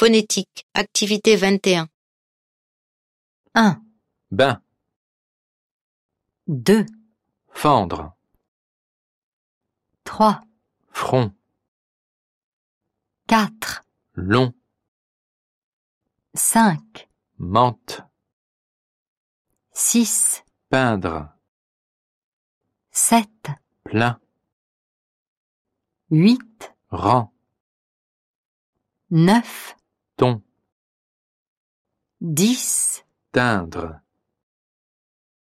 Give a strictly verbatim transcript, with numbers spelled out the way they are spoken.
Phonétique, activité vingt et un. un, bain, deux, fendre, trois, front, quatre, long, cinq, menthe, six, peindre, sept, plein, huit, rang, neuf, ton, dix, teindre.